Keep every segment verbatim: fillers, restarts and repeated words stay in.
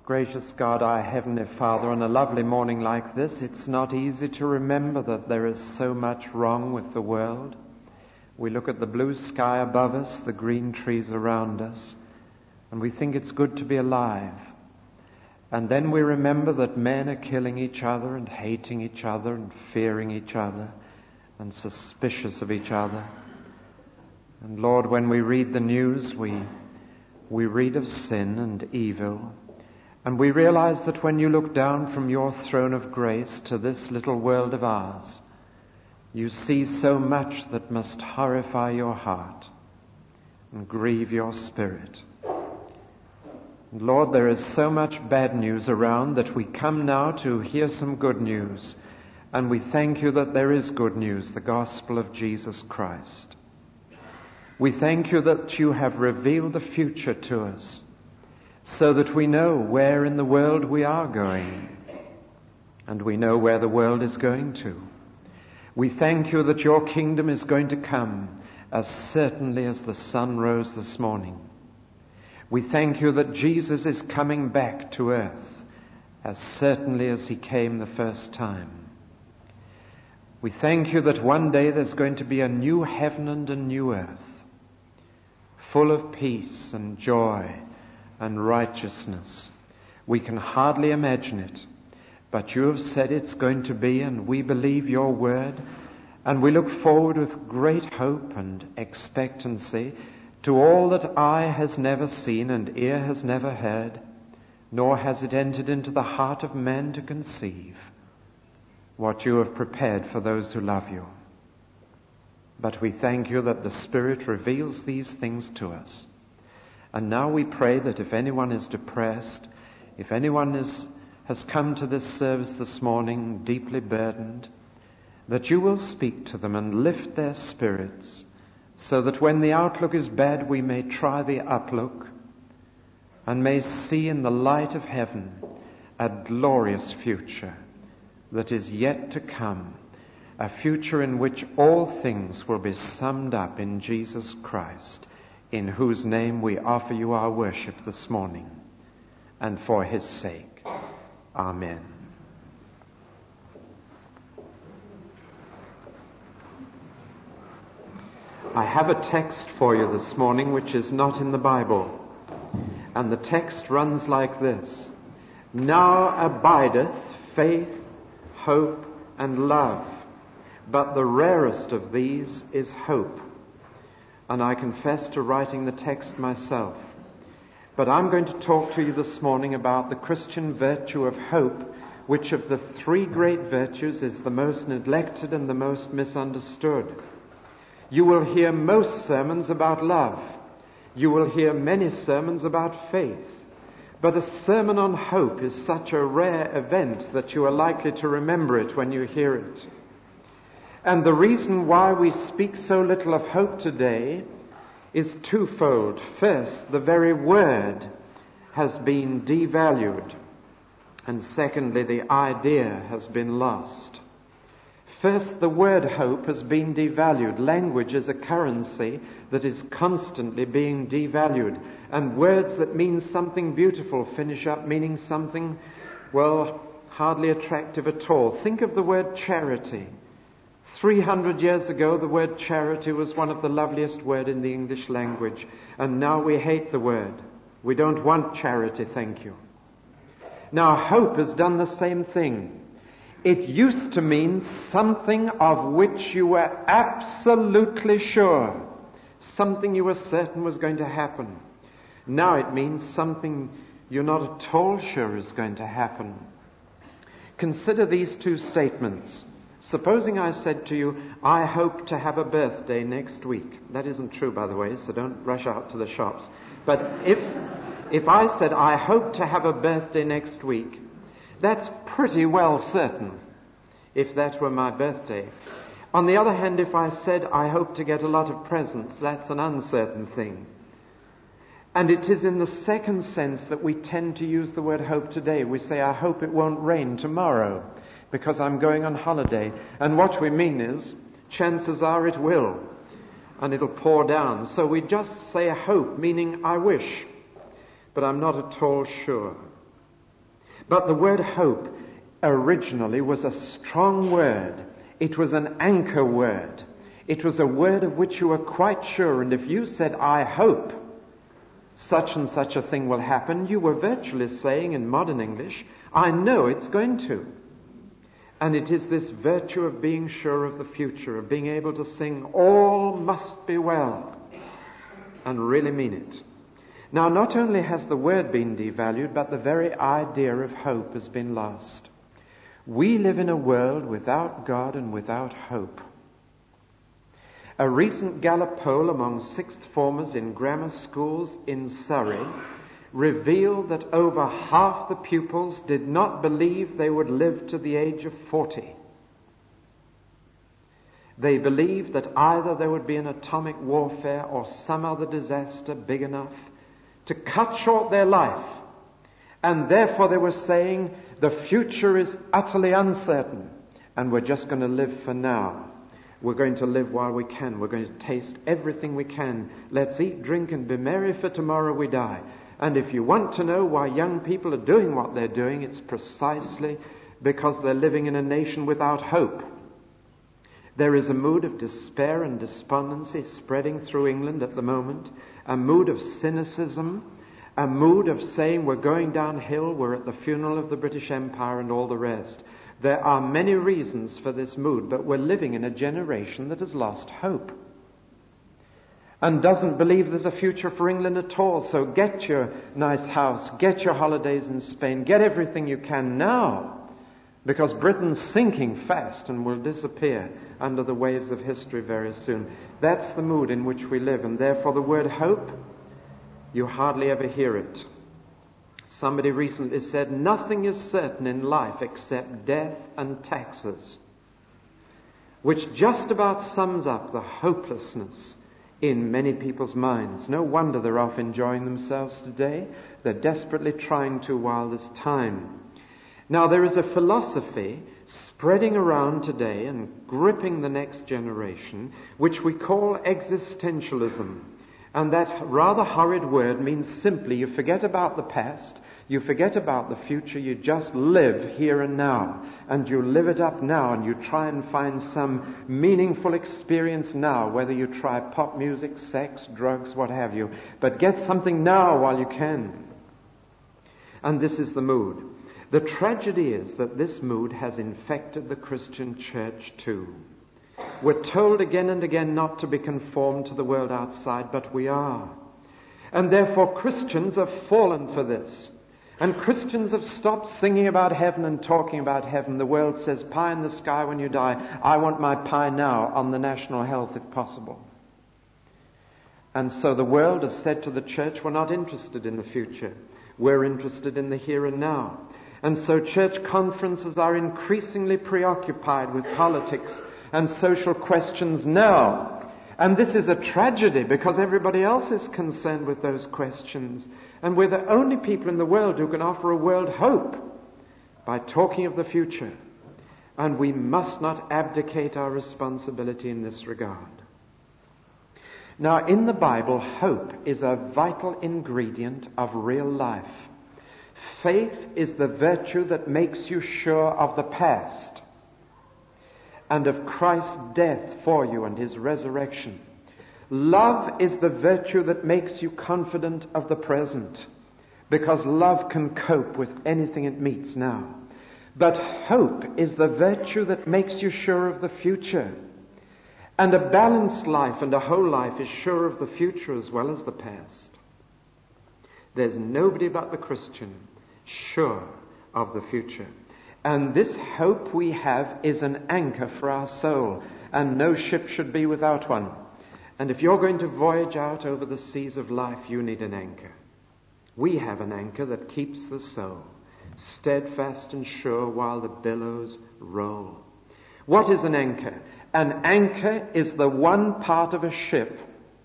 Gracious God, our Heavenly Father, on a lovely morning like this, it's not easy to remember that there is so much wrong with the world. We look at the blue sky above us, the green trees around us, and we think it's good to be alive. And then we remember that men are killing each other and hating each other and fearing each other and suspicious of each other. And Lord, when we read the news, we, we read of sin and evil. And we realize that when you look down from your throne of grace to this little world of ours, you see so much that must horrify your heart and grieve your spirit. And Lord, there is so much bad news around that we come now to hear some good news. And we thank you that there is good news, the gospel of Jesus Christ. We thank you that you have revealed the future to us, so that we know where in the world we are going, and we know where the world is going to. We thank you that your kingdom is going to come as certainly as the sun rose this morning. We thank you that Jesus is coming back to earth as certainly as he came the first time. We thank you that one day there's going to be a new heaven and a new earth, full of peace and joy and righteousness. We can hardly imagine it, but you have said it's going to be, and we believe your word, and we look forward with great hope and expectancy to all that eye has never seen and ear has never heard, nor has it entered into the heart of man to conceive, what you have prepared for those who love you. But we thank you that the Spirit reveals these things to us. And now we pray that if anyone is depressed, if anyone is, has come to this service this morning deeply burdened, that you will speak to them and lift their spirits, so that when the outlook is bad, we may try the uplook and may see in the light of heaven a glorious future that is yet to come, a future in which all things will be summed up in Jesus Christ, in whose name we offer you our worship this morning, and for his sake. Amen. I have a text for you this morning which is not in the Bible, and the text runs like this: Now abideth faith, hope, and love, but the rarest of these is hope. And I confess to writing the text myself. But I'm going to talk to you this morning about the Christian virtue of hope, which of the three great virtues is the most neglected and the most misunderstood. You will hear most sermons about love. You will hear many sermons about faith. But a sermon on hope is such a rare event that you are likely to remember it when you hear it. And the reason why we speak so little of hope today is twofold. First, the very word has been devalued. And secondly, the idea has been lost. First, the word hope has been devalued. Language is a currency that is constantly being devalued. And words that mean something beautiful finish up meaning something, well, hardly attractive at all. Think of the word charity. Three hundred years ago, the word charity was one of the loveliest words in the English language. And now we hate the word. We don't want charity, thank you. Now, hope has done the same thing. It used to mean something of which you were absolutely sure, something you were certain was going to happen. Now it means something you're not at all sure is going to happen. Consider these two statements. Supposing I said to you, I hope to have a birthday next week. That isn't true, by the way, so don't rush out to the shops. But if, if I said, I hope to have a birthday next week, that's pretty well certain, if that were my birthday. On the other hand, if I said, I hope to get a lot of presents, that's an uncertain thing. And it is in the second sense that we tend to use the word hope today. We say, I hope it won't rain tomorrow, because I'm going on holiday. And what we mean is, chances are it will, and it'll pour down. So we just say hope, meaning I wish, but I'm not at all sure. But the word hope originally was a strong word. It was an anchor word. It was a word of which you were quite sure. And if you said, I hope such and such a thing will happen, you were virtually saying in modern English, I know it's going to. And it is this virtue of being sure of the future, of being able to sing, all must be well, and really mean it. Now, not only has the word been devalued, but the very idea of hope has been lost. We live in a world without God and without hope. A recent Gallup poll among sixth formers in grammar schools in Surrey revealed that over half the pupils did not believe they would live to the age of forty. They believed that either there would be an atomic warfare or some other disaster big enough to cut short their life. And therefore they were saying the future is utterly uncertain and we're just going to live for now. We're going to live while we can. We're going to taste everything we can. Let's eat, drink, and be merry, for tomorrow we die. And if you want to know why young people are doing what they're doing, it's precisely because they're living in a nation without hope. There is a mood of despair and despondency spreading through England at the moment, a mood of cynicism, a mood of saying we're going downhill, we're at the funeral of the British Empire and all the rest. There are many reasons for this mood, but we're living in a generation that has lost hope and doesn't believe there's a future for England at all. So get your nice house, get your holidays in Spain, get everything you can now, because Britain's sinking fast and will disappear under the waves of history very soon. That's the mood in which we live, and therefore the word hope, you hardly ever hear it. Somebody recently said, nothing is certain in life except death and taxes, which just about sums up the hopelessness in many people's minds. No wonder they're off enjoying themselves today. They're desperately trying to while there's time. Now, there is a philosophy spreading around today and gripping the next generation, which we call existentialism. And that rather horrid word means simply you forget about the past, you forget about the future, you just live here and now. And you live it up now, and you try and find some meaningful experience now, whether you try pop music, sex, drugs, what have you. But get something now while you can. And this is the mood. The tragedy is that this mood has infected the Christian church too. We're told again and again not to be conformed to the world outside, but we are. And therefore Christians have fallen for this. And Christians have stopped singing about heaven and talking about heaven. The world says, pie in the sky when you die. I want my pie now on the national health if possible. And so the world has said to the church, we're not interested in the future. We're interested in the here and now. And so church conferences are increasingly preoccupied with politics and social questions now. And this is a tragedy because everybody else is concerned with those questions. And we're the only people in the world who can offer a world hope by talking of the future. And we must not abdicate our responsibility in this regard. Now, in the Bible, hope is a vital ingredient of real life. Faith is the virtue that makes you sure of the past and of Christ's death for you and his resurrection. Love is the virtue that makes you confident of the present, because love can cope with anything it meets now. But hope is the virtue that makes you sure of the future. And a balanced life and a whole life is sure of the future as well as the past. There's nobody but the Christian sure of the future. And this hope we have is an anchor for our soul, and no ship should be without one. And if you're going to voyage out over the seas of life, you need an anchor. We have an anchor that keeps the soul steadfast and sure while the billows roll. What is an anchor? An anchor is the one part of a ship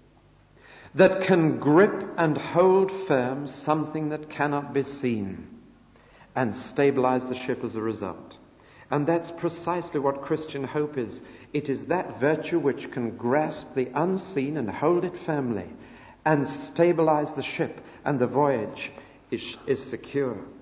that can grip and hold firm something that cannot be seen, and stabilize the ship as a result. And that's precisely what Christian hope is. It is that virtue which can grasp the unseen and hold it firmly and stabilize the ship, and the voyage is, is secure.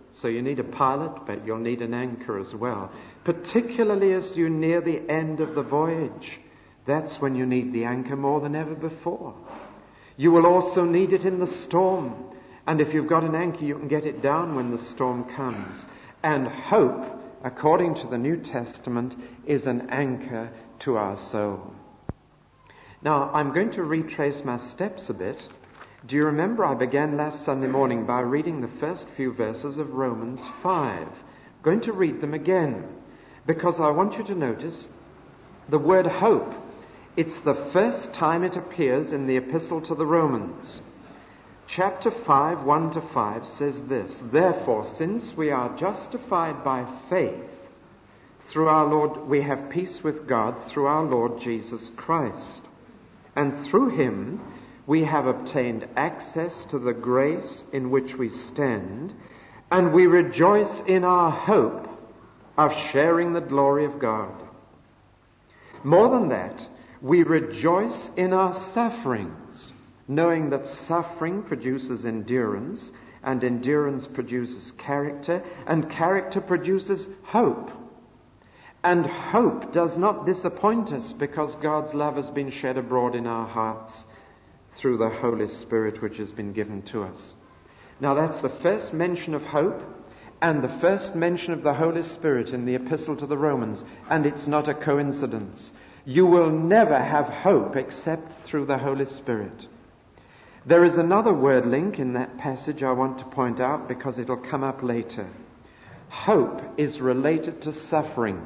So you need a pilot, but you'll need an anchor as well. Particularly as you near the end of the voyage. That's when you need the anchor more than ever before. You will also need it in the storm. And if you've got an anchor, you can get it down when the storm comes. And hope, according to the New Testament, is an anchor to our soul. Now, I'm going to retrace my steps a bit. Do you remember I began last Sunday morning by reading the first few verses of Romans five? I'm going to read them again because I want you to notice the word hope. It's the first time it appears in the epistle to the Romans. Chapter five, one to five says this: Therefore, since we are justified by faith through our Lord, we have peace with God through our Lord Jesus Christ. And through him we have obtained access to the grace in which we stand, and we rejoice in our hope of sharing the glory of God. More than that, we rejoice in our sufferings, knowing that suffering produces endurance, and endurance produces character, and character produces hope. And hope does not disappoint us because God's love has been shed abroad in our hearts through the Holy Spirit which has been given to us. Now that's the first mention of hope and the first mention of the Holy Spirit in the Epistle to the Romans, and it's not a coincidence. You will never have hope except through the Holy Spirit. There is another word link in that passage I want to point out because it'll come up later. Hope is related to suffering.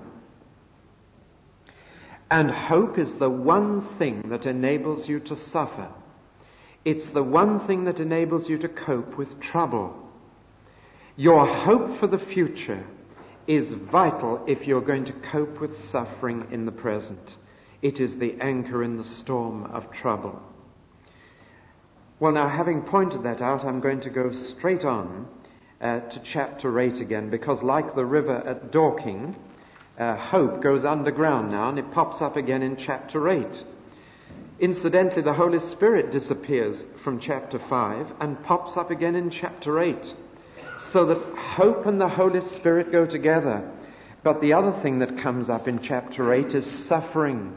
And hope is the one thing that enables you to suffer. It's the one thing that enables you to cope with trouble. Your hope for the future is vital if you're going to cope with suffering in the present. It is the anchor in the storm of trouble. Well, now, having pointed that out, I'm going to go straight on uh, to chapter eight again, because like the river at Dorking, uh, hope goes underground now, and it pops up again in chapter eight. Incidentally, the Holy Spirit disappears from chapter five and pops up again in chapter eight, so that hope and the Holy Spirit go together. But the other thing that comes up in chapter eight is suffering.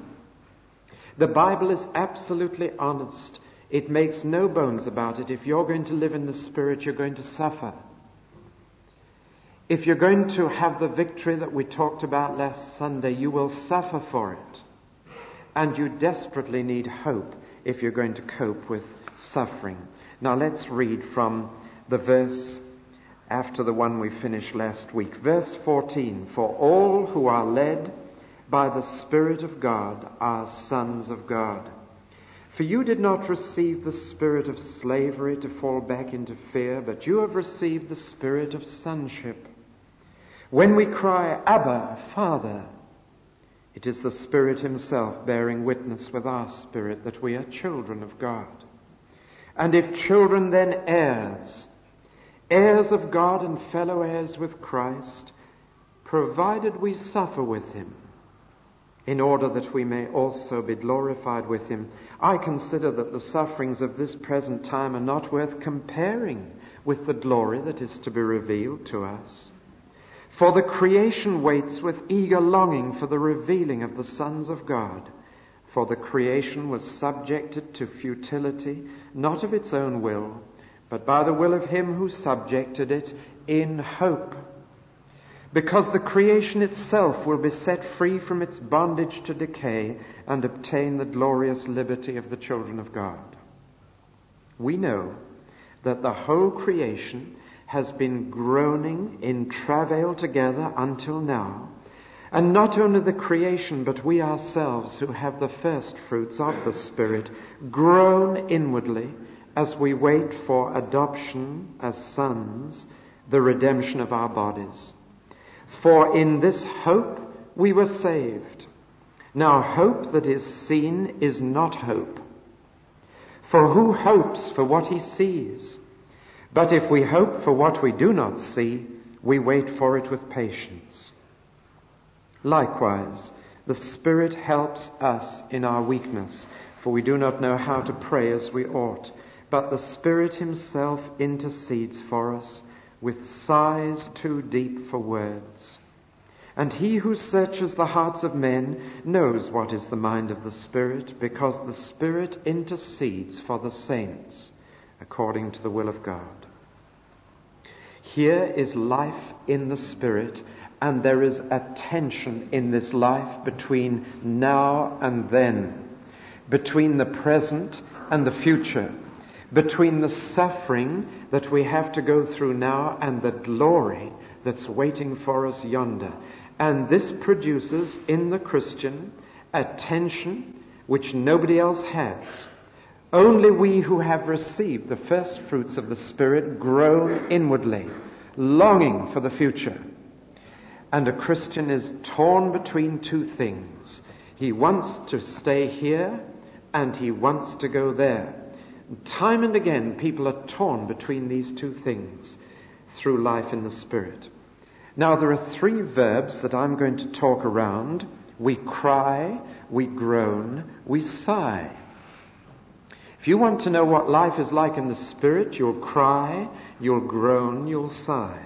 The Bible is absolutely honest. It makes no bones about it. If you're going to live in the Spirit, you're going to suffer. If you're going to have the victory that we talked about last Sunday, you will suffer for it. And you desperately need hope if you're going to cope with suffering. Now let's read from the verse after the one we finished last week. Verse fourteen, For all who are led by the Spirit of God are sons of God. For you did not receive the spirit of slavery to fall back into fear, but you have received the spirit of sonship. When we cry, Abba, Father, it is the Spirit himself bearing witness with our spirit that we are children of God. And if children, then heirs, heirs of God and fellow heirs with Christ, provided we suffer with him, in order that we may also be glorified with him. I consider that the sufferings of this present time are not worth comparing with the glory that is to be revealed to us. For the creation waits with eager longing for the revealing of the sons of God. For the creation was subjected to futility, not of its own will, but by the will of him who subjected it, in hope. Because the creation itself will be set free from its bondage to decay and obtain the glorious liberty of the children of God. We know that the whole creation has been groaning in travail together until now. And not only the creation, but we ourselves who have the first fruits of the Spirit groan inwardly as we wait for adoption as sons, the redemption of our bodies. For in this hope we were saved. Now hope that is seen is not hope. For who hopes for what he sees? But if we hope for what we do not see, we wait for it with patience. Likewise, the Spirit helps us in our weakness, for we do not know how to pray as we ought. But the Spirit himself intercedes for us with sighs too deep for words. And he who searches the hearts of men knows what is the mind of the Spirit, because the Spirit intercedes for the saints according to the will of God. Here is life in the Spirit, and there is a tension in this life between now and then, between the present and the future, between the suffering that we have to go through now and the glory that's waiting for us yonder. And this produces in the Christian a tension which nobody else has. Only we who have received the first fruits of the Spirit groan inwardly, longing for the future. And a Christian is torn between two things. He wants to stay here and he wants to go there. Time and again people are torn between these two things through life in the Spirit. Now there are three verbs that I'm going to talk around. We cry, we groan, we sigh. If you want to know what life is like in the Spirit, you'll cry, you'll groan, you'll sigh.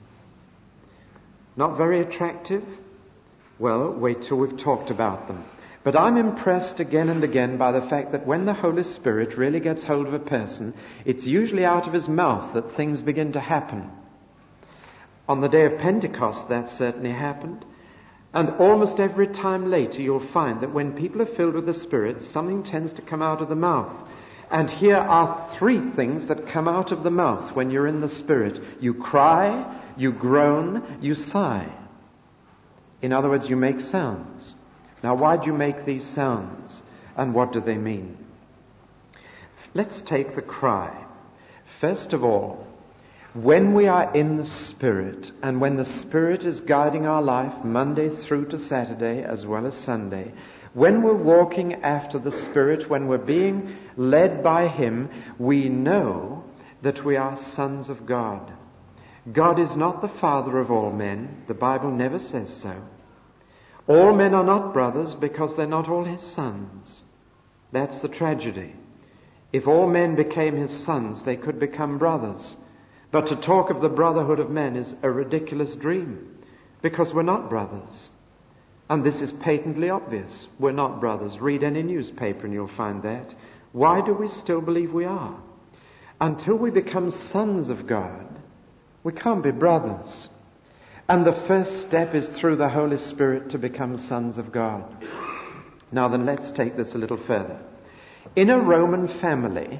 Not very attractive? Well, wait till we've talked about them. But I'm impressed again and again by the fact that when the Holy Spirit really gets hold of a person, it's usually out of his mouth that things begin to happen. On the day of Pentecost, that certainly happened. And almost every time later, you'll find that when people are filled with the Spirit, something tends to come out of the mouth. And here are three things that come out of the mouth when you're in the Spirit. You cry, you groan, you sigh. In other words, you make sounds. Now, why do you make these sounds? And what do they mean? Let's take the cry. First of all, when we are in the Spirit, and when the Spirit is guiding our life Monday through to Saturday as well as Sunday, when we're walking after the Spirit, when we're being led by Him, we know that we are sons of God. God is not the father of all men. The Bible never says so. All men are not brothers because they're not all His sons. That's the tragedy. If all men became His sons, they could become brothers. But to talk of the brotherhood of men is a ridiculous dream, because we're not brothers. And this is patently obvious. We're not brothers. Read any newspaper and you'll find that. Why do we still believe we are? Until we become sons of God, we can't be brothers. And the first step is through the Holy Spirit to become sons of God. Now then, let's take this a little further. In a Roman family,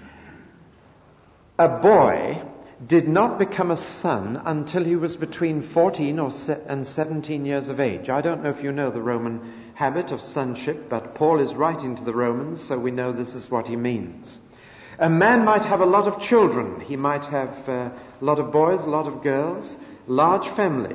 a boy did not become a son until he was between fourteen or se- and seventeen years of age. I don't know if you know the Roman habit of sonship, but Paul is writing to the Romans, so we know this is what he means. A man might have a lot of children. He might have uh, a lot of boys, a lot of girls, large family.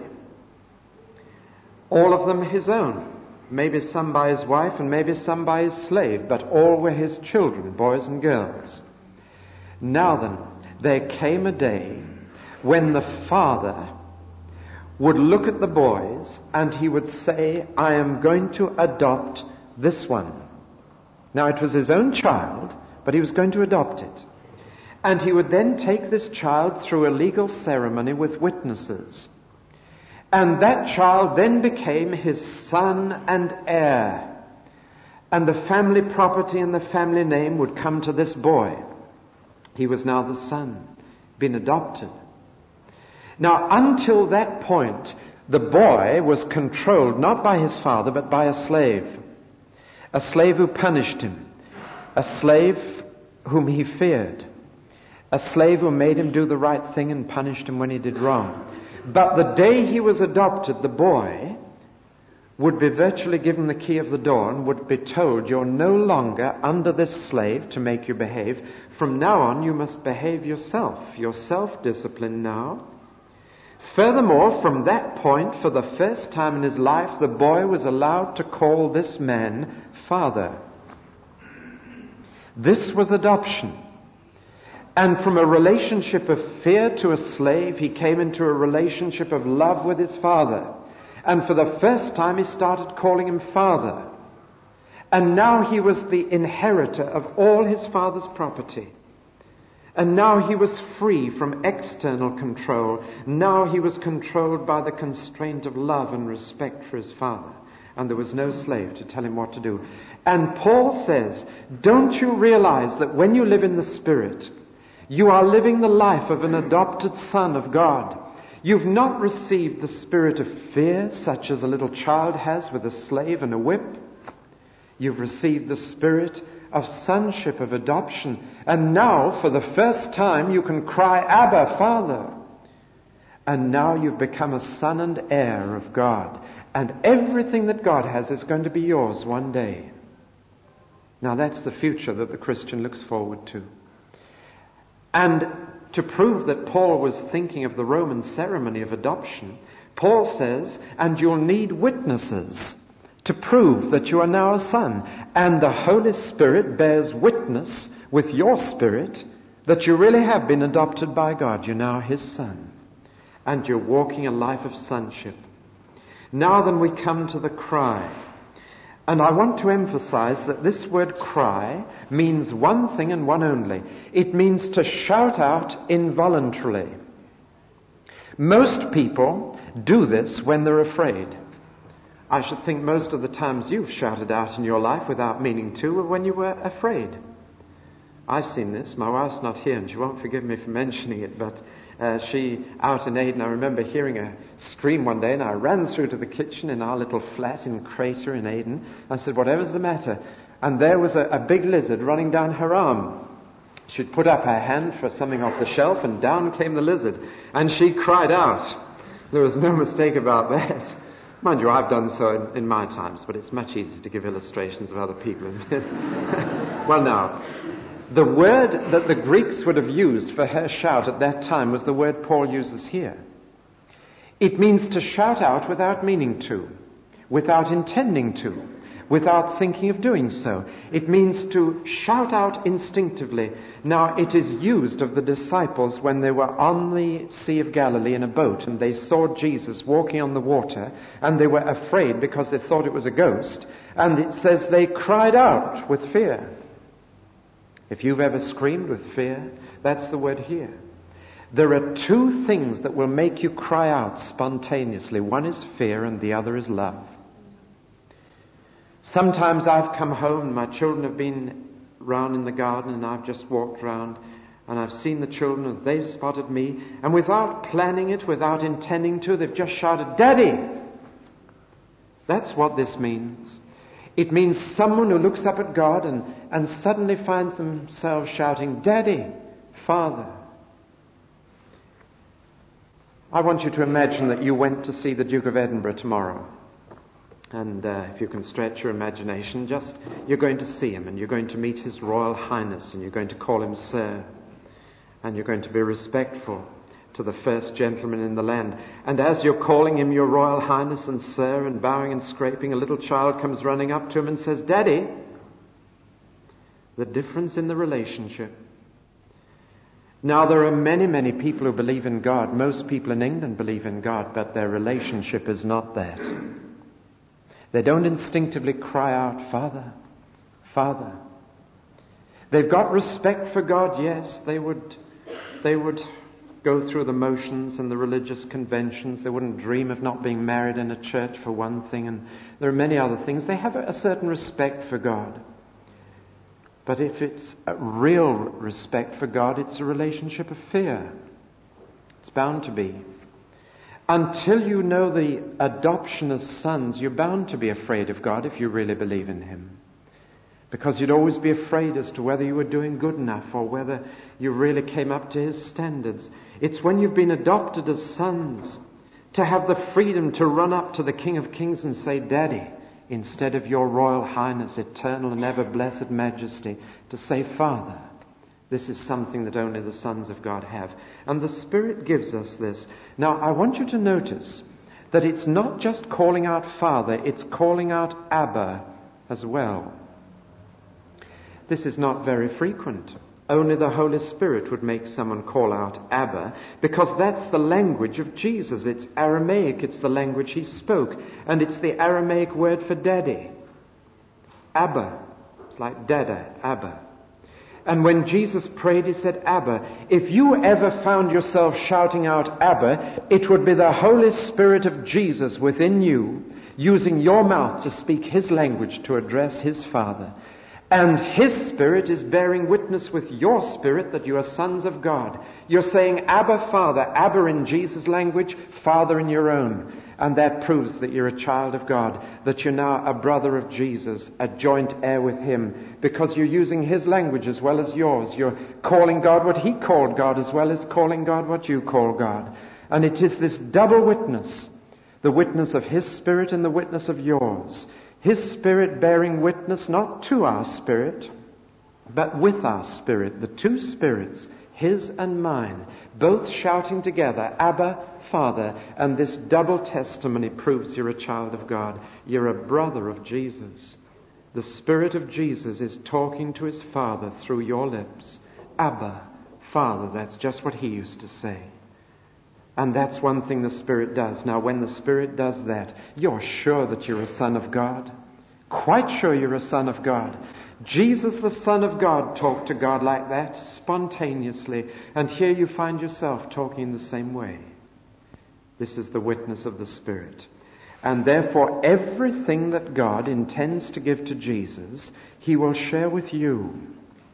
All of them his own. Maybe some by his wife and maybe some by his slave, but all were his children, boys and girls. Now then, there came a day when the father would look at the boys and he would say, I am going to adopt this one. Now it was his own child, but he was going to adopt it. And he would then take this child through a legal ceremony with witnesses. And that child then became his son and heir. And the family property and the family name would come to this boy. He was now the son, been adopted. Now, until that point, the boy was controlled not by his father, but by a slave. A slave who punished him. A slave whom he feared. A slave who made him do the right thing and punished him when he did wrong. But the day he was adopted, the boy would be virtually given the key of the door and would be told, you're no longer under this slave to make you behave. From now on, you must behave yourself. You're self-disciplined now. Furthermore, from that point, for the first time in his life, the boy was allowed to call this man father. This was adoption. And from a relationship of fear to a slave, he came into a relationship of love with his father. And for the first time, he started calling him father. And now he was the inheritor of all his father's property. And now he was free from external control. Now he was controlled by the constraint of love and respect for his Father. And there was no slave to tell him what to do. And Paul says, don't you realize that when you live in the Spirit, you are living the life of an adopted son of God? You've not received the spirit of fear, such as a little child has with a slave and a whip. You've received the spirit of sonship, of adoption. And now, for the first time, you can cry, Abba, Father. And now you've become a son and heir of God. And everything that God has is going to be yours one day. Now that's the future that the Christian looks forward to. And to prove that Paul was thinking of the Roman ceremony of adoption, Paul says, and you'll need witnesses to prove that you are now a son. And the Holy Spirit bears witness with your spirit that you really have been adopted by God. You're now his son. And you're walking a life of sonship. Now then we come to the cry. And I want to emphasize that this word cry means one thing and one only. It means to shout out involuntarily. Most people do this when they're afraid. I should think most of the times you've shouted out in your life without meaning to were when you were afraid. I've seen this. My wife's not here and she won't forgive me for mentioning it, but uh, she, out in Aden, I remember hearing her scream one day, and I ran through to the kitchen in our little flat in Crater in Aden. I said, whatever's the matter? And there was a, a big lizard running down her arm. She'd put up her hand for something off the shelf, and down came the lizard. And she cried out. There was no mistake about that. Mind you, I've done so in, in my times, but it's much easier to give illustrations of other people. Well, now, the word that the Greeks would have used for her shout at that time was the word Paul uses here. It means to shout out without meaning to, without intending to, without thinking of doing so. It means to shout out instinctively. Now, it is used of the disciples when they were on the Sea of Galilee in a boat and they saw Jesus walking on the water, and they were afraid because they thought it was a ghost. And it says they cried out with fear. If you've ever screamed with fear, that's the word here. There are two things that will make you cry out spontaneously. One is fear and the other is love. Sometimes I've come home and my children have been round in the garden and I've just walked round and I've seen the children and they've spotted me, and without planning it, without intending to, they've just shouted, Daddy! That's what this means. It means someone who looks up at God and, and suddenly finds themselves shouting, Daddy, Father. I want you to imagine that you went to see the Duke of Edinburgh tomorrow. And uh, if you can stretch your imagination, just you're going to see him and you're going to meet His Royal Highness and you're going to call him Sir. And you're going to be respectful to the first gentleman in the land. And as you're calling him Your Royal Highness and Sir and bowing and scraping, a little child comes running up to him and says, Daddy. The difference in the relationship. Now, there are many, many people who believe in God. Most people in England believe in God, but their relationship is not that. They don't instinctively cry out, Father, Father. They've got respect for God, yes. They would, they would go through the motions and the religious conventions. They wouldn't dream of not being married in a church, for one thing, and there are many other things. They have a, a certain respect for God. But if it's a real respect for God, it's a relationship of fear. It's bound to be. Until you know the adoption as sons, you're bound to be afraid of God if you really believe in Him. Because you'd always be afraid as to whether you were doing good enough or whether you really came up to His standards. It's when you've been adopted as sons to have the freedom to run up to the King of Kings and say, Daddy, instead of Your Royal Highness, eternal and ever blessed Majesty, to say, Father. This is something that only the sons of God have. And the Spirit gives us this. Now, I want you to notice that it's not just calling out Father, it's calling out Abba as well. This is not very frequent. Only the Holy Spirit would make someone call out Abba, because that's the language of Jesus. It's Aramaic, it's the language He spoke, and it's the Aramaic word for daddy. Abba. It's like Dada, Abba. And when Jesus prayed, he said, Abba. If you ever found yourself shouting out, Abba, it would be the Holy Spirit of Jesus within you, using your mouth to speak his language to address his Father. And his Spirit is bearing witness with your spirit that you are sons of God. You're saying, Abba, Father. Abba in Jesus' language, Father in your own. And that proves that you're a child of God, that you're now a brother of Jesus, a joint heir with him, because you're using his language as well as yours. You're calling God what he called God as well as calling God what you call God. And it is this double witness, the witness of his Spirit and the witness of yours. His Spirit bearing witness not to our spirit, but with our spirit, the two spirits, his and mine, both shouting together, Abba, Father. And this double testimony proves you're a child of God. You're a brother of Jesus. The Spirit of Jesus is talking to his Father through your lips. Abba, Father. That's just what he used to say. And that's one thing the Spirit does. Now, when the Spirit does that, you're sure that you're a son of God. Quite sure you're a son of God. Jesus, the Son of God, talked to God like that, spontaneously. And here you find yourself talking the same way. This is the witness of the Spirit. And therefore, everything that God intends to give to Jesus, he will share with you.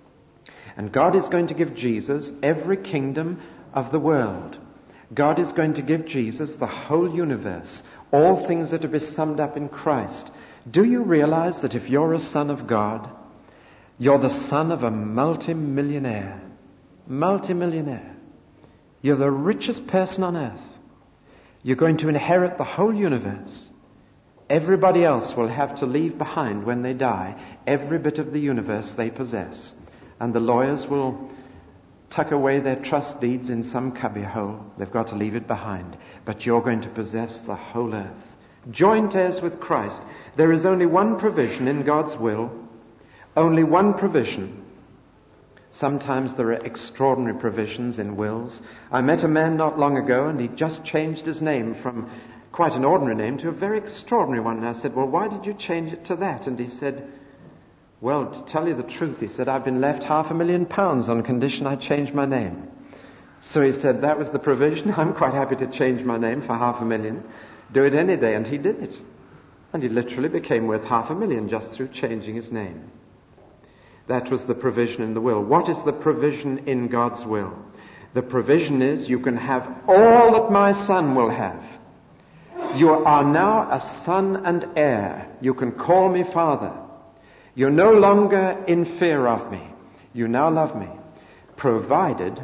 And God is going to give Jesus every kingdom of the world. God is going to give Jesus the whole universe, all things that are to be summed up in Christ. Do you realize that if you're a son of God, you're the son of a multi-millionaire? Multi-millionaire. You're the richest person on earth. You're going to inherit the whole universe. Everybody else will have to leave behind when they die every bit of the universe they possess. And the lawyers will tuck away their trust deeds in some cubbyhole. They've got to leave it behind. But you're going to possess the whole earth. Joint heirs with Christ. There is only one provision in God's will. Only one provision. Sometimes there are extraordinary provisions in wills. I met a man not long ago, and he just changed his name from quite an ordinary name to a very extraordinary one. And I said, well, why did you change it to that? And he said, well, to tell you the truth, he said, I've been left half a million pounds on condition I change my name. So he said, that was the provision. I'm quite happy to change my name for half a million. Do it any day. And he did it. And he literally became worth half a million just through changing his name. That was the provision in the will. What is the provision in God's will? The provision is you can have all that my son will have. You are now a son and heir. You can call me Father. You're no longer in fear of me. You now love me. Provided,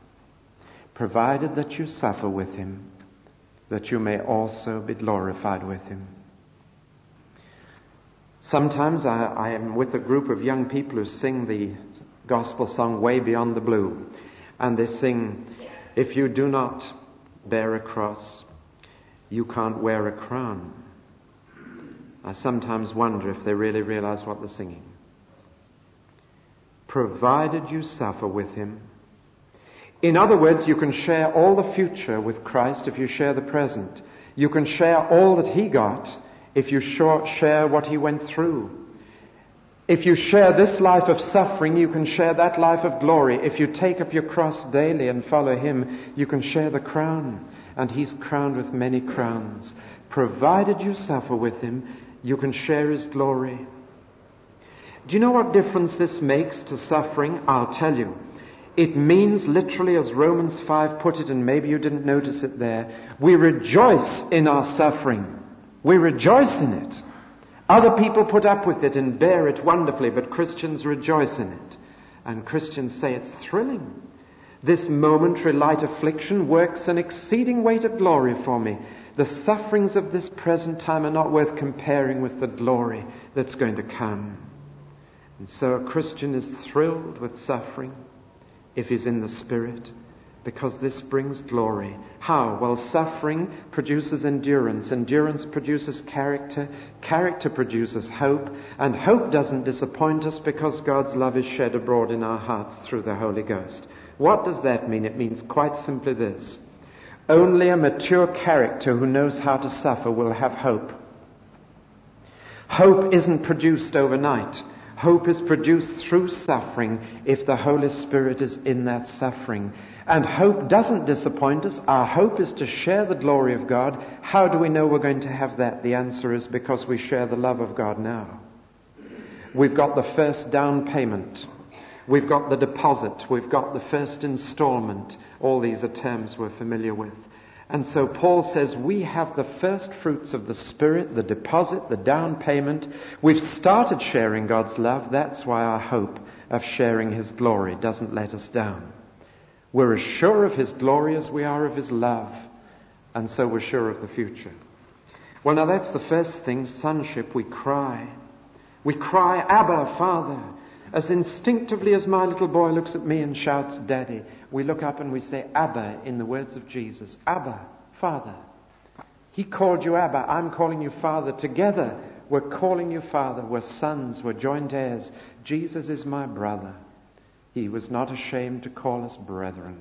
provided that you suffer with him, that you may also be glorified with him. Sometimes I, I am with a group of young people who sing the gospel song, Way Beyond the Blue. And they sing, if you do not bear a cross, you can't wear a crown. I sometimes wonder if they really realize what they're singing. Provided you suffer with him. In other words, you can share all the future with Christ if you share the present. You can share all that he got if you share what he went through. If you share this life of suffering, you can share that life of glory. If you take up your cross daily and follow him, you can share the crown. And he's crowned with many crowns. Provided you suffer with him, you can share his glory. Do you know what difference this makes to suffering? I'll tell you. It means literally, as Romans five put it, and maybe you didn't notice it there, we rejoice in our suffering. We rejoice in it. Other people put up with it and bear it wonderfully, but Christians rejoice in it. And Christians say it's thrilling. This momentary light affliction works an exceeding weight of glory for me. The sufferings of this present time are not worth comparing with the glory that's going to come. And so a Christian is thrilled with suffering if he's in the Spirit, because this brings glory. How? Well, suffering produces endurance. Endurance produces character. Character produces hope. And hope doesn't disappoint us because God's love is shed abroad in our hearts through the Holy Ghost. What does that mean? It means quite simply this. Only a mature character who knows how to suffer will have hope. Hope isn't produced overnight. Hope is produced through suffering if the Holy Spirit is in that suffering. And hope doesn't disappoint us. Our hope is to share the glory of God. How do we know we're going to have that? The answer is because we share the love of God now. We've got the first down payment. We've got the deposit. We've got the first installment. All these are terms we're familiar with. And so Paul says we have the first fruits of the Spirit, the deposit, the down payment. We've started sharing God's love. That's why our hope of sharing His glory doesn't let us down. We're as sure of His glory as we are of His love. And so we're sure of the future. Well, now that's the first thing, sonship. We cry. We cry, Abba, Father. As instinctively as my little boy looks at me and shouts, Daddy, we look up and we say, Abba, in the words of Jesus. Abba, Father. He called you Abba. I'm calling you Father. Together, we're calling you Father. We're sons. We're joint heirs. Jesus is my brother. He was not ashamed to call us brethren.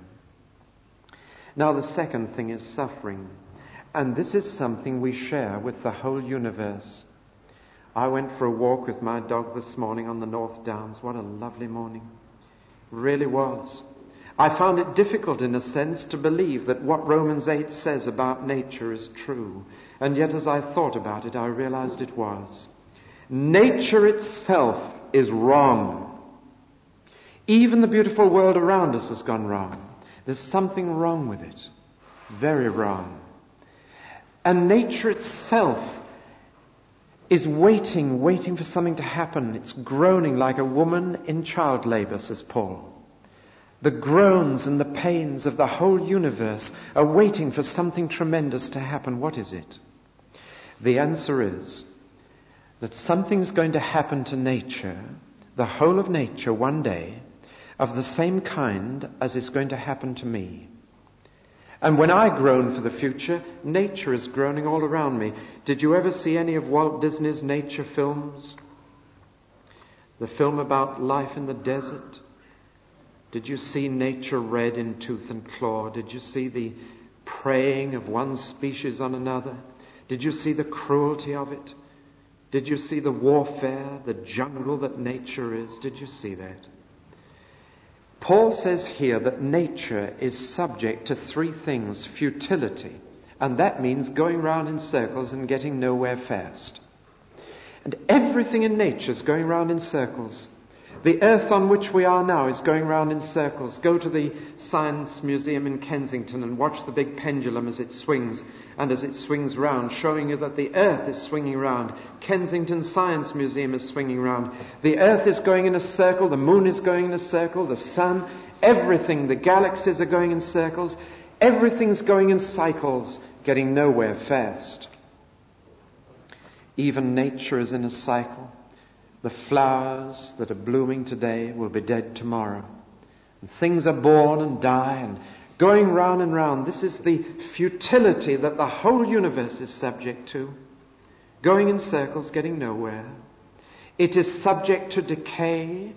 Now the second thing is suffering. And this is something we share with the whole universe. I went for a walk with my dog this morning on the North Downs. What a lovely morning. Really was. I found it difficult in a sense to believe that what Romans eight says about nature is true. And yet as I thought about it, I realized it was. Nature itself is wrong. Even the beautiful world around us has gone wrong. There's something wrong with it. Very wrong. And nature itself is waiting, waiting for something to happen. It's groaning like a woman in child labor, says Paul. The groans and the pains of the whole universe are waiting for something tremendous to happen. What is it? The answer is that something's going to happen to nature, the whole of nature, one day, of the same kind as is going to happen to me. And when I groan for the future, nature is groaning all around me. Did you ever see any of Walt Disney's nature films? The film about life in the desert? Did you see nature red in tooth and claw? Did you see the preying of one species on another? Did you see the cruelty of it? Did you see the warfare, the jungle that nature is? Did you see that? Paul says here that nature is subject to three things: futility, and that means going round in circles and getting nowhere fast. And everything in nature is going round in circles. The earth on which we are now is going round in circles. Go to the Science Museum in Kensington and watch the big pendulum as it swings, and as it swings round, showing you that the earth is swinging round. Kensington Science Museum is swinging round. The earth is going in a circle, the moon is going in a circle, the sun, everything, the galaxies are going in circles. Everything's going in cycles, getting nowhere fast. Even nature is in a cycle. The flowers that are blooming today will be dead tomorrow. And things are born and die and going round and round. This is the futility that the whole universe is subject to. Going in circles, getting nowhere. It is subject to decay.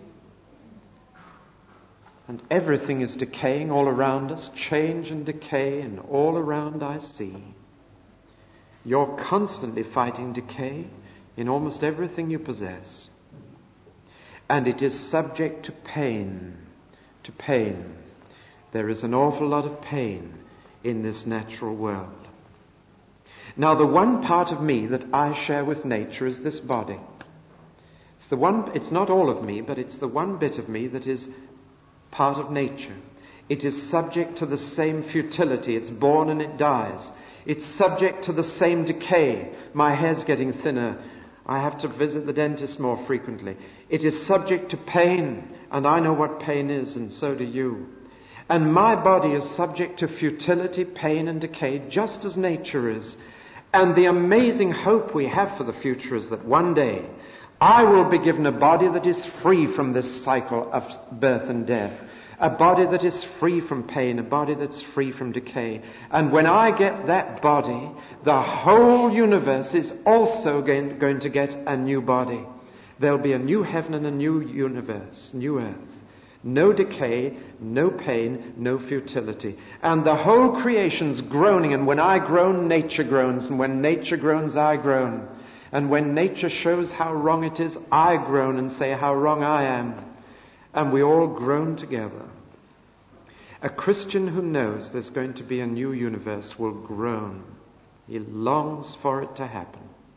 And everything is decaying all around us. Change and decay, and all around I see. You're constantly fighting decay in almost everything you possess. And it is subject to pain, to pain. There is an awful lot of pain in this natural world. Now, the one part of me that I share with nature is this body. It's the one, it's not all of me, but it's the one bit of me that is part of nature. It is subject to the same futility. It's born and it dies. It's subject to the same decay. My hair's getting thinner. I have to visit the dentist more frequently. It is subject to pain, and I know what pain is, and so do you. And my body is subject to futility, pain, and decay, just as nature is. And the amazing hope we have for the future is that one day I will be given a body that is free from this cycle of birth and death. A body that is free from pain, a body that's free from decay. And when I get that body, the whole universe is also going, going to get a new body. There'll be a new heaven and a new universe, new earth. No decay, no pain, no futility. And the whole creation's groaning, and when I groan, nature groans, and when nature groans, I groan. And when nature shows how wrong it is, I groan and say how wrong I am. And we all groan together. A Christian who knows there's going to be a new universe will groan. He longs for it to happen.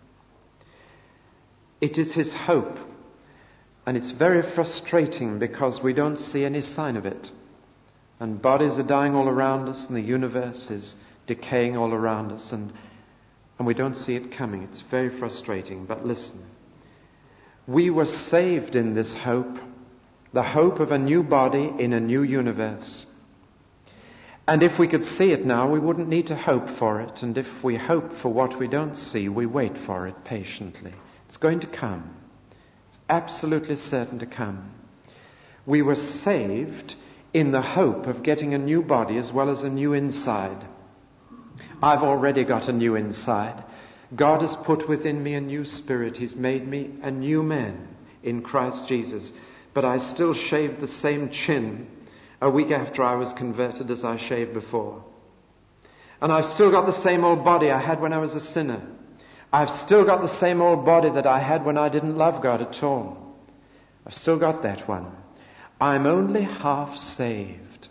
It is his hope. And it's very frustrating because we don't see any sign of it. And bodies are dying all around us, and the universe is decaying all around us, and, and we don't see it coming. It's very frustrating. But listen, we were saved in this hope, the hope of a new body in a new universe. And if we could see it now, we wouldn't need to hope for it. And if we hope for what we don't see, we wait for it patiently. It's going to come. It's absolutely certain to come. We were saved in the hope of getting a new body as well as a new inside. I've already got a new inside. God has put within me a new spirit. He's made me a new man in Christ Jesus. But I still shave the same chin a week after I was converted as I shaved before. And I've still got the same old body I had when I was a sinner. I've still got the same old body that I had when I didn't love God at all. I've still got that one. I'm only half saved.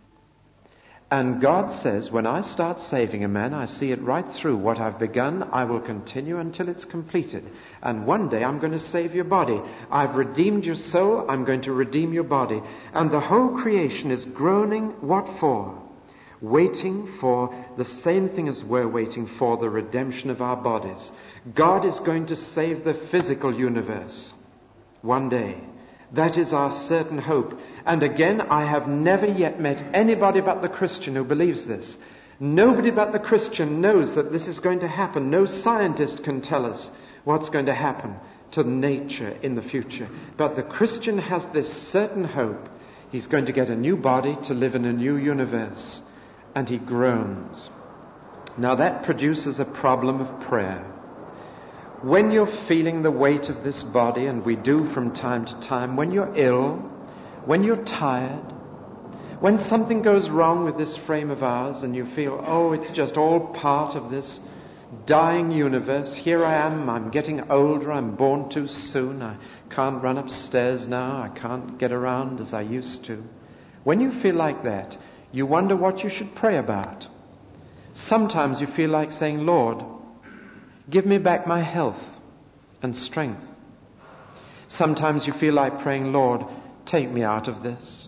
And God says, when I start saving a man, I see it right through. What I've begun, I will continue until it's completed. And one day I'm going to save your body. I've redeemed your soul, I'm going to redeem your body. And the whole creation is groaning, what for? Waiting for the same thing as we're waiting for, the redemption of our bodies. God is going to save the physical universe one day. That is our certain hope. And again, I have never yet met anybody but the Christian who believes this. Nobody but the Christian knows that this is going to happen. No scientist can tell us what's going to happen to nature in the future. But the Christian has this certain hope. He's going to get a new body to live in a new universe. And he groans. Now that produces a problem of prayer. When you're feeling the weight of this body, and we do from time to time, when you're ill, when you're tired, when something goes wrong with this frame of ours and you feel, oh, it's just all part of this dying universe. Here I am, I'm getting older, I'm born too soon, I can't run upstairs now, I can't get around as I used to. When you feel like that, you wonder what you should pray about. Sometimes you feel like saying, Lord, give me back my health and strength. Sometimes you feel like praying, Lord, take me out of this.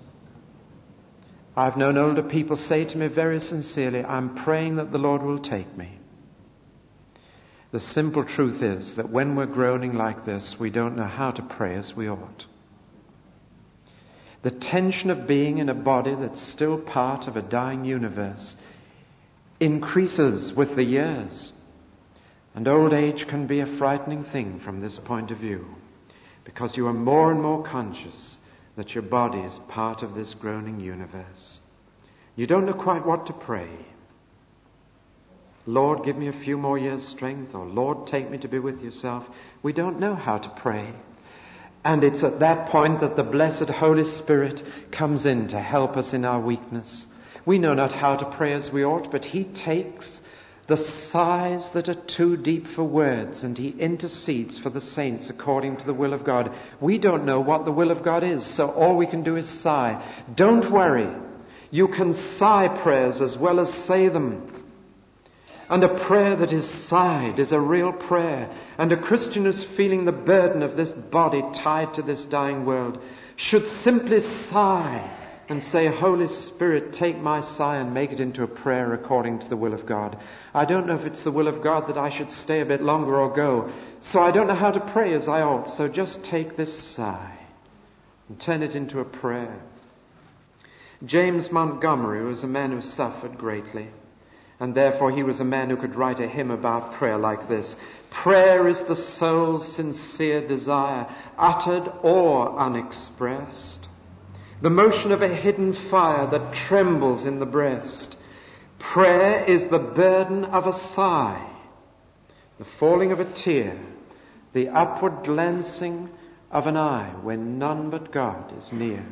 I've known older people say to me very sincerely, I'm praying that the Lord will take me. The simple truth is that when we're groaning like this, we don't know how to pray as we ought. The tension of being in a body that's still part of a dying universe increases with the years. And old age can be a frightening thing from this point of view, because you are more and more conscious that your body is part of this groaning universe. You don't know quite what to pray. Lord, give me a few more years' strength, or Lord, take me to be with yourself. We don't know how to pray. And it's at that point that the blessed Holy Spirit comes in to help us in our weakness. We know not how to pray as we ought, but He takes the sighs that are too deep for words, and He intercedes for the saints according to the will of God. We don't know what the will of God is, so all we can do is sigh. Don't worry. You can sigh prayers as well as say them. And a prayer that is sighed is a real prayer. And a Christian who's feeling the burden of this body tied to this dying world should simply sigh and say, Holy Spirit, take my sigh and make it into a prayer according to the will of God. I don't know if it's the will of God that I should stay a bit longer or go, so I don't know how to pray as I ought. So just take this sigh and turn it into a prayer. James Montgomery was a man who suffered greatly, and therefore he was a man who could write a hymn about prayer like this. Prayer is the soul's sincere desire, uttered or unexpressed. The motion of a hidden fire that trembles in the breast. Prayer is the burden of a sigh, the falling of a tear, the upward glancing of an eye when none but God is near.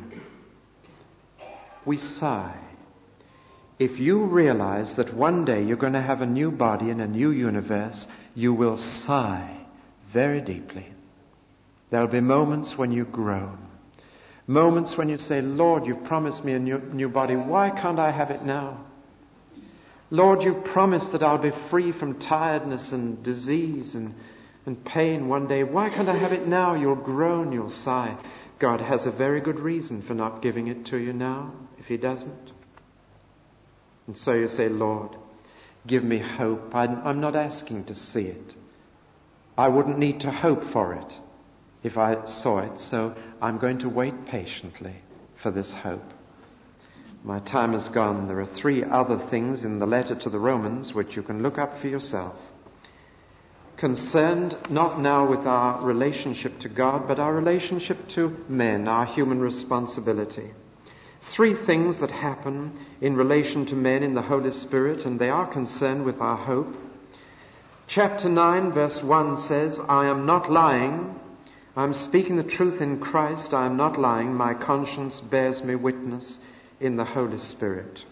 We sigh. If you realize that one day you're going to have a new body in a new universe, you will sigh very deeply. There'll be moments when you groan. Moments when you say, Lord, you've promised me a new, new body. Why can't I have it now? Lord, you've promised that I'll be free from tiredness and disease and, and pain one day. Why can't I have it now? You'll groan, you'll sigh. God has a very good reason for not giving it to you now, if he doesn't. And so you say, Lord, give me hope. I, I'm not asking to see it. I wouldn't need to hope for it if I saw it, so I'm going to wait patiently for this hope. My time is gone. There are three other things in the letter to the Romans which you can look up for yourself. Concerned not now with our relationship to God, but our relationship to men, our human responsibility. Three things that happen in relation to men in the Holy Spirit, and they are concerned with our hope. Chapter nine, verse one says, I am not lying. I am speaking the truth in Christ. I am not lying. My conscience bears me witness in the Holy Spirit.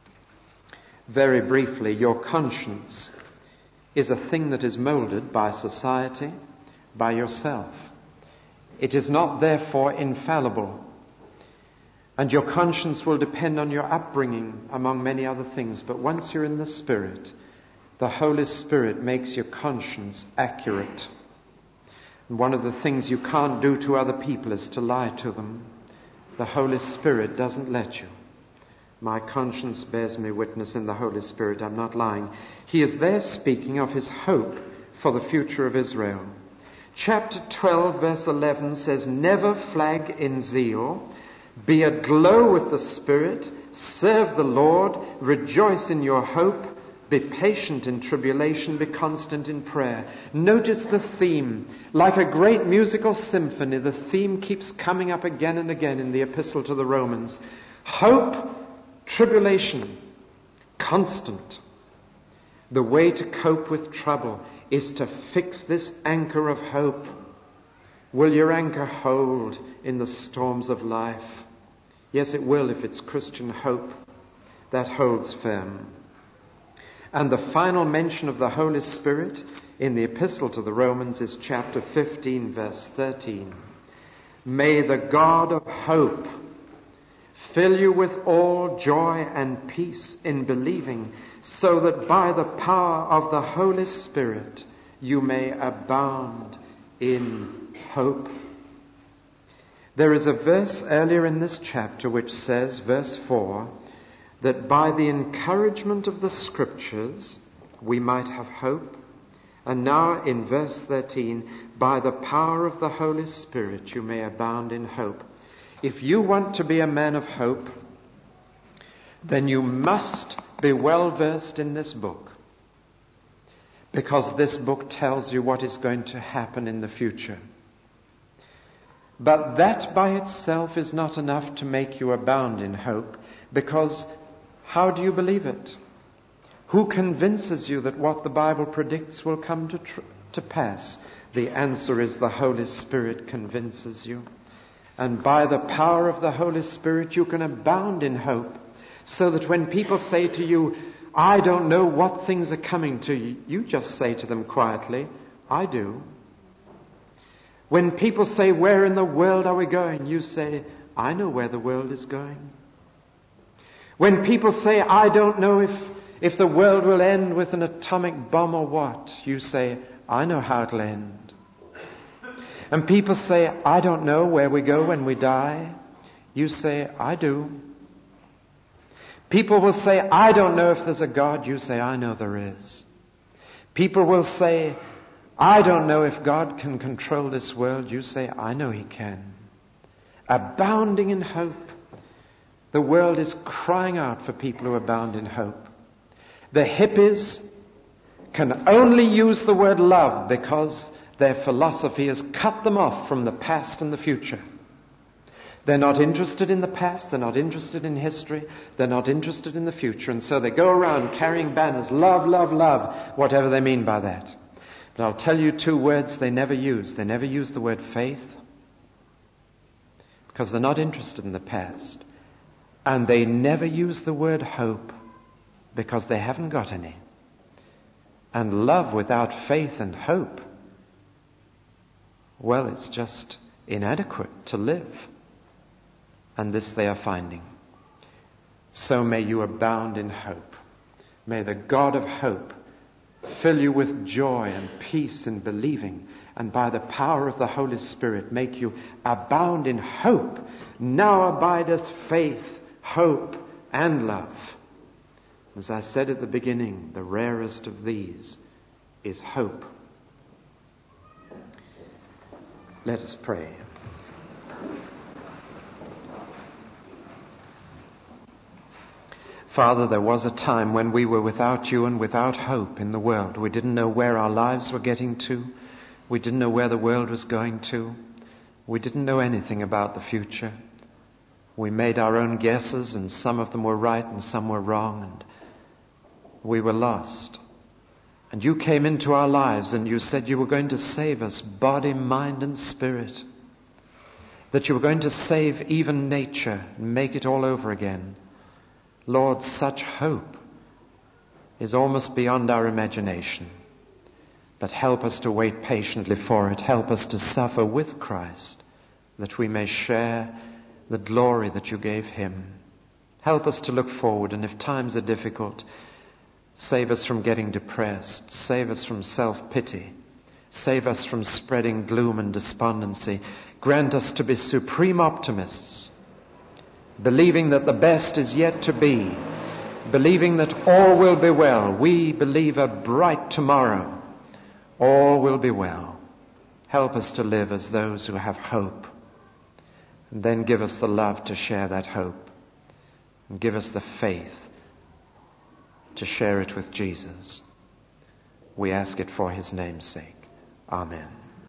Very briefly, your conscience is a thing that is molded by society, by yourself. It is not therefore infallible. And your conscience will depend on your upbringing, among many other things. But once you're in the Spirit, the Holy Spirit makes your conscience accurate. And one of the things you can't do to other people is to lie to them. The Holy Spirit doesn't let you. My conscience bears me witness in the Holy Spirit. I'm not lying. He is there speaking of his hope for the future of Israel. Chapter twelve, verse eleven says, never flag in zeal. Be aglow with the Spirit. Serve the Lord. Rejoice in your hope. Be patient in tribulation, be constant in prayer. Notice the theme. Like a great musical symphony, the theme keeps coming up again and again in the epistle to the Romans. Hope, tribulation, constant. The way to cope with trouble is to fix this anchor of hope. Will your anchor hold in the storms of life? Yes, it will if it's Christian hope that holds firm. And the final mention of the Holy Spirit in the epistle to the Romans is chapter fifteen, verse thirteen. May the God of hope fill you with all joy and peace in believing, so that by the power of the Holy Spirit you may abound in hope. There is a verse earlier in this chapter which says, verse four, that by the encouragement of the Scriptures we might have hope. And now in verse thirteen, by the power of the Holy Spirit you may abound in hope. If you want to be a man of hope, then you must be well versed in this book, because this book tells you what is going to happen in the future. But that by itself is not enough to make you abound in hope, because how do you believe it? Who convinces you that what the Bible predicts will come to tr- to pass? The answer is the Holy Spirit convinces you. And by the power of the Holy Spirit you can abound in hope, so that when people say to you, I don't know what things are coming to you, you just say to them quietly, I do. When people say, where in the world are we going? You say, I know where the world is going. When people say, I don't know if, if the world will end with an atomic bomb or what, you say, I know how it'll end. And people say, I don't know where we go when we die. You say, I do. People will say, I don't know if there's a God. You say, I know there is. People will say, I don't know if God can control this world. You say, I know he can. Abounding in hope. The world is crying out for people who abound in hope. The hippies can only use the word love because their philosophy has cut them off from the past and the future. They're not interested in the past, they're not interested in history, they're not interested in the future, and so they go around carrying banners, love, love, love, whatever they mean by that. But I'll tell you two words they never use. They never use the word faith, because they're not interested in the past. And they never use the word hope, because they haven't got any. And love without faith and hope well, it's just inadequate to live. And this they are finding. So may you abound in hope. May the God of hope fill you with joy and peace in believing, and by the power of the Holy Spirit make you abound in hope. Now abideth faith, hope, and love. As I said at the beginning, the rarest of these is hope. Let us pray. Father, there was a time when we were without you and without hope in the world. We didn't know where our lives were getting to. We didn't know where the world was going to. We didn't know anything about the future. We made our own guesses, and some of them were right and some were wrong, and we were lost. And you came into our lives and you said you were going to save us, body, mind, and spirit. That you were going to save even nature and make it all over again. Lord, such hope is almost beyond our imagination. But help us to wait patiently for it. Help us to suffer with Christ, that we may share the glory that you gave him. Help us to look forward, and if times are difficult, save us from getting depressed. Save us from self-pity. Save us from spreading gloom and despondency. Grant us to be supreme optimists, believing that the best is yet to be, believing that all will be well. We believe a bright tomorrow. All will be well. Help us to live as those who have hope. And then give us the love to share that hope. And give us the faith to share it with Jesus. We ask it for his name's sake. Amen.